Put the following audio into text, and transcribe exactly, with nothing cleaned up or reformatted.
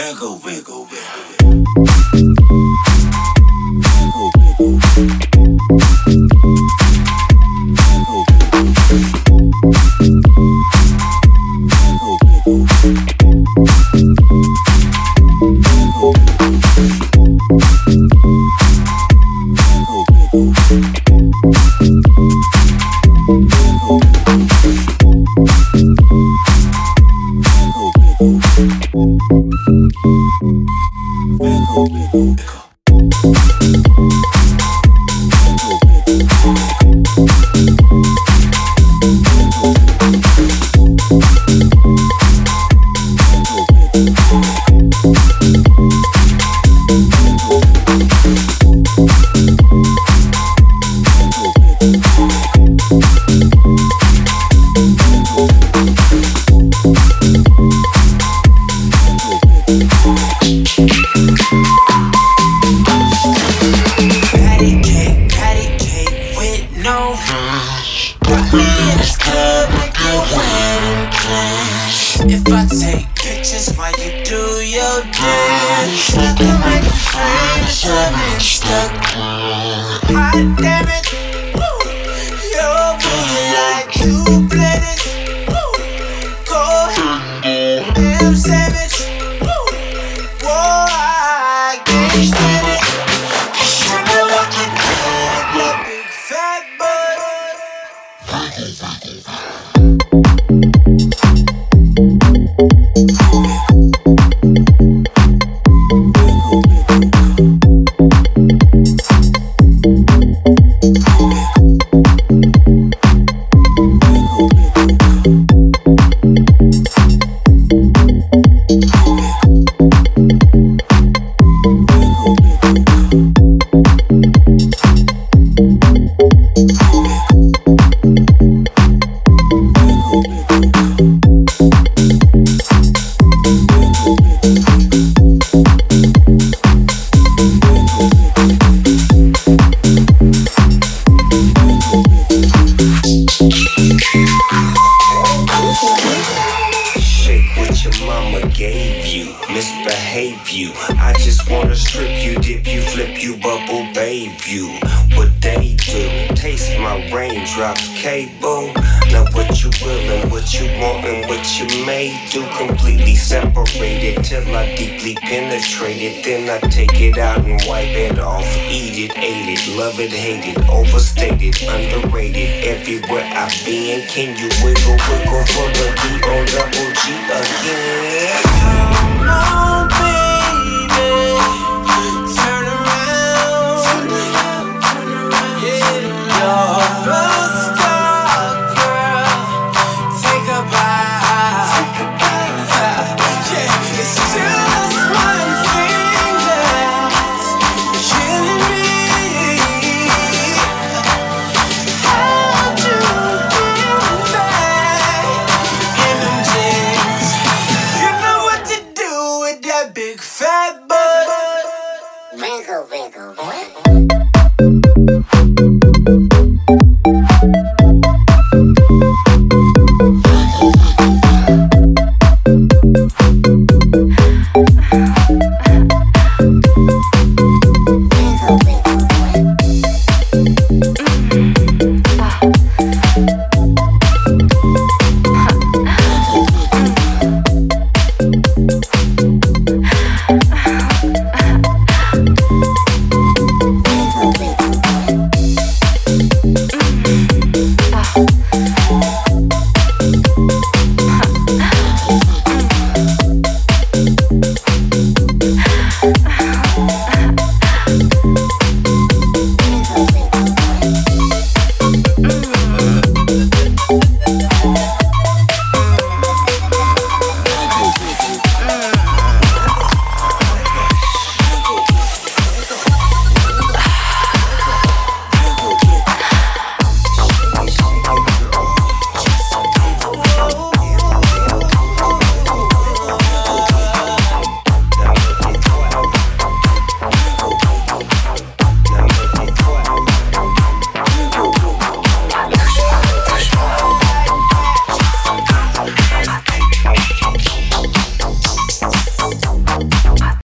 Wiggle, wiggle, wiggle. Wiggle, if I take pictures while you do your dance, looking like a friend or something stuck. Hot damn it, woo. You're moving like two planets. Go ahead, damn savage. Woo. Whoa, I can't stand it. You know what to do with that big fat butt. Misbehave you. I just wanna strip you, dip you, flip you, bubble babe you. What they do, taste my raindrops, cable. Now what you will and what you want and what you may do. Completely separated till I deeply penetrate it. Then I take it out and wipe it off. Eat it, ate it, love it, hate it. Overstated, underrated. Everywhere I've been, can you wiggle, wiggle for the D O double G again? Oh, baby, turn around, yeah, you're a star, girl, take a bite, yeah, it's just one thing that's killing me. How'd you get back in them jeans? You know what to do with that big fat butt. Wiggle, wiggle, wiggle.